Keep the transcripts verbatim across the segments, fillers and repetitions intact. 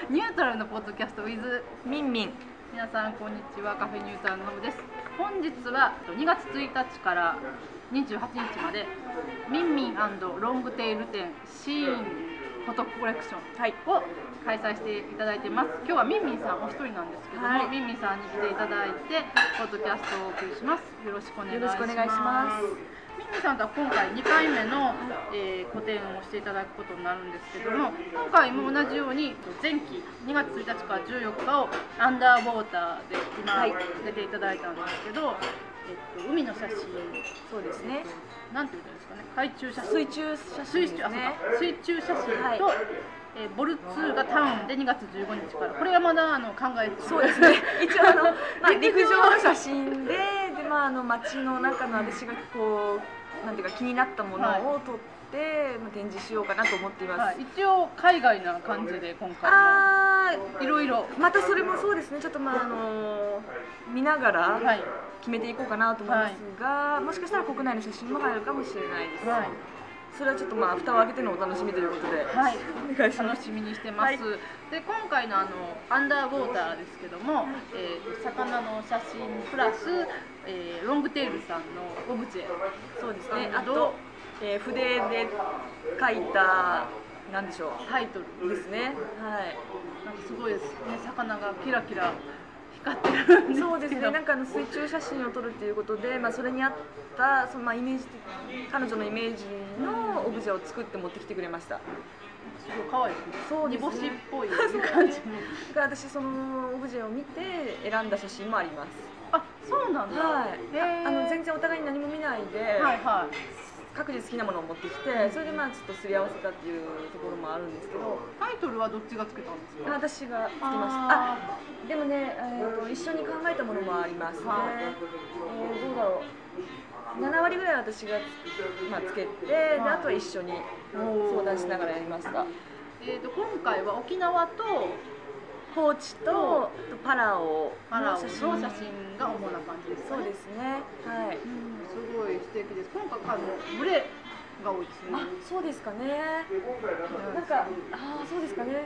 ニュートラルのポッドキャスト with みんみん。 皆さんこんにちは。カフェニュートラルのノブです。本日はにがつついたちからにじゅうはちにちまでミンミン&ロングテール展シーンフォトコレクションを開催していただいています。今日はミンミンさんお一人なんですけども、はい、ミンミンさんに来ていただいてポッドキャストをお送りします。よろしくお願いします。ミンミンさんとは今回にかいめの、えー、個展をしていただくことになるんですけども、今回も同じように前期にがつついたちからじゅうよっかをアンダーウォーターで今出ていただいたんですけど、えっと、海の写真、 そうですね、 なんて言うんですかね、海中写真、 水中写真ですね。 水中写真と、はい、えー、ボルツーがタウンでにがつじゅうごにちから、これはまだあの考えてそうですね。一応あの、まあ、陸上の写真で、でまああの街の中の私がこうなんていうか気になったものを撮って、はい、まあ、展示しようかなと思っています。はい、 一応海外な感じで今回も。あいろいろ。 またそれもそうですね。ちょっとまああの見ながら決めていこうかなと思いますが、はい、もしかしたら国内の写真も入るかもしれないです。はい、それはちょっとまあ蓋を開けてのお楽しみということで、はい、 お願いします。楽しみにしてます。はい、で今回のあのアンダーウォーターですけども、えー、魚の写真プラス、えー、ロングテールさんのオブジェ、 そうですね。あと、えー、筆で書いたなんでしょう、 タイトルですね。はい。 なんかすごいですね。魚がキラキラ光ってるんですけど。 そうですね。なんかあの水中写真を撮るっていうことで、まあそれに合ったそのまあイメージ的、彼女のイメージのオブジェを作って持ってきてくれました。 すごい可愛いですね。そうですね。煮干しっぽい感じも。 私そのオブジェを見て選んだ写真もあります。 あ、そうなんだ。 はい。あの全然お互いに何も見ないで。はいはい。各自好きなものを持ってきて、それでまあちょっとすり合わせたっていうところもあるんですけど。 タイトルはどっちがつけたんですか？ 私がつけました。あ、でもね、えー、と一緒に考えたものもありますね。えー、どうだろう。ななわりぐらい私が、まあ、つけて、であとは一緒に相談しながらやりました。 えー、と今回は沖縄と高知とパラオの写真が主な感じですかね。 そうですね。はい。 すごい素敵です。今回あの群れが多いですね。 あ、そうですかね。なんかああそうですかね。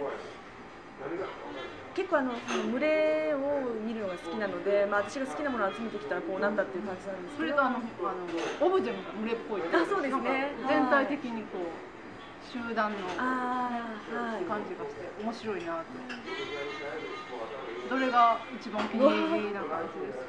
結構あの群れを見るのが好きなので、まあ私が好きなものを集めてきたらこうなったっていう感じなんですけど。 それとあのあのオブジェも群れっぽい。 あ、そうですね。 全体的にこう集団の感じがして面白いなと。どれが一番お気に入りな感じですか？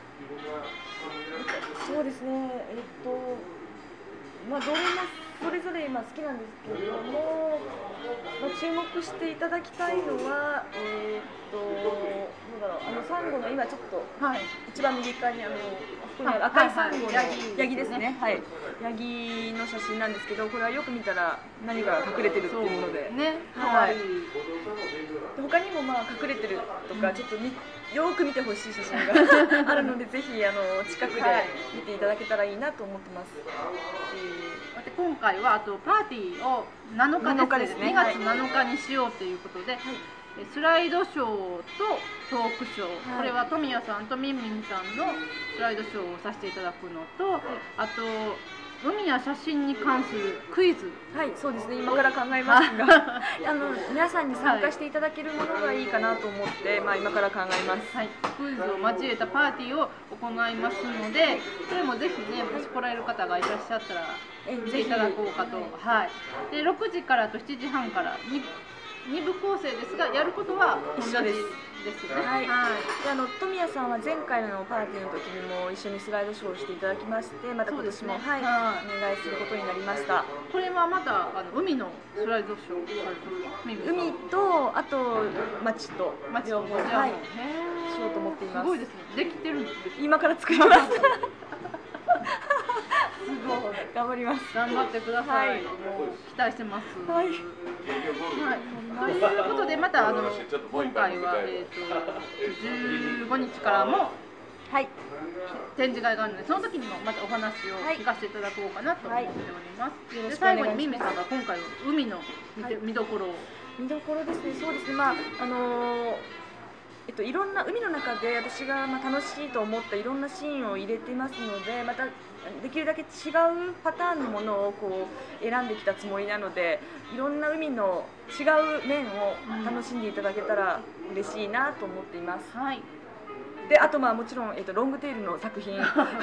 そうですね。えっとまあどれもそれぞれ今好きなんですけれども、まあ、注目していただきたいのはえー、っとどうだろう、あのサンゴの今ちょっと、はい、一番右側にあのここにある赤いサンゴのヤギですね。はい。ヤギの写真なんですけど、これはよく見たら何が隠れてるっていうもので、ね、はい。他にもまあ隠れてるとか、ちょっとみよく見てほしい写真があるので、ぜひあの近くで見ていただけたらいいなと思ってます。 えー、で今回はあとパーティーをなのかですね。にがつなのかにしようということで、はい、スライドショーとトークショー、はい、これは富谷さんとミンミンさんのスライドショーをさせていただくのと、はい、あと海や写真に関するクイズ。 はい、そうですね。今から考えますが、あの皆さんに参加していただけるものがいいかなと思って、まあ今から考えます。 はい、クイズを交えたパーティーを行いますので、それもぜひね、もし来られる方がいらっしゃったら来ていただこうかと。はい。でろくじからとしちじはんからににぶ構成ですが、やることは一緒です。ですね。はい。はい、であの富谷さんは前回のパーティーの時にも一緒にスライドショーをしていただきまして、また今年も、ね、はい、はい、お願いすることになりました。これはまたあの海のスライドショーをされるんですか？ 海とあと町と両方、はい、しようと思っています。 すごいですね。できてるんです。 今から作ります。頑張ります。 頑張ってください。はい、もう期待してます。はい。はい、ということでまたあの今回はえっとじゅうごにちからもはい展示会があるので、その時にもまたお話を聞かせていただこうかなと思っております。はい、で最後にミンミンさんが今回の海の見どころを。 見どころですね。そうですね。まああのー。 えっと、いろんな海の中で私がまあ楽しいと思ったいろんなシーンを入れてますので、またできるだけ違うパターンのものをこう選んできたつもりなので、いろんな海の違う面を楽しんでいただけたら嬉しいなと思っています。 はい。 であとまあもちろん、えっと、ロングテールの作品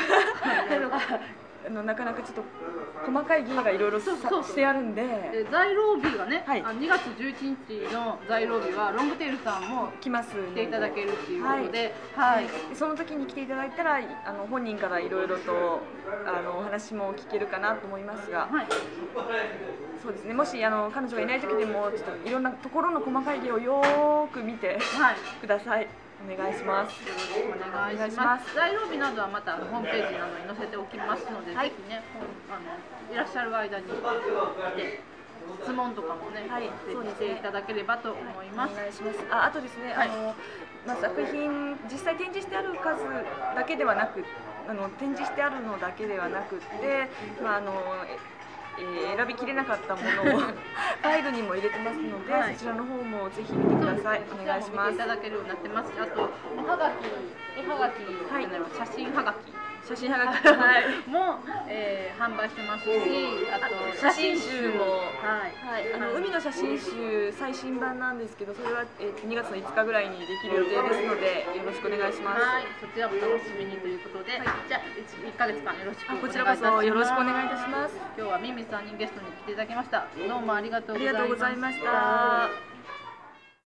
あのなかなかちょっと細かい芸がいろいろしてあるんで、 で在廊日がね、 はい、 あにがつじゅういちにちの在廊日はロングテールさんも来ます来ていただけるっていうことで、 はい、はい、その時に来ていただいたらあの本人からいろいろとあのお話も聞けるかなと思いますが、はい、そうですね、もしあの彼女がいない時でもちょっといろんなところの細かい芸をよーく見て、はい、ください。お願いします。 よろしくお願いします。在廊日などはまたホームページなどに載せておきますので、はい、ぜひね、あのいらっしゃる間に来て質問とかもね、はい、ぜひしていただければと思います。 お願いします。あ、あとですね、はい、あのまあ、作品実際展示してある数だけではなく、あの展示してあるのだけではなくって、まああの。えー、選びきれなかったものをファイルにも入れてますので、はい、そちらの方もぜひ見てください。お願いします。 見ていただけるようになってますし、あとおはがき、絵はがき、はい、写真はがき。 写真はがき、はい、 も、えー、販売してますし、あと写真集も、 はい、 はい、あの海の写真集最新版なんですけど、それは、えー、にがつのいつかぐらいにできる予定ですので、よろしくお願いします。 はい、そちらも楽しみにということで、はい、じゃあいっかげつかんよろしくお願いいたします。 こちらこそよろしくお願いいたします。 今日はミミさんにゲストに来ていただきました。どうもありがとうございました。 ありがとうございました。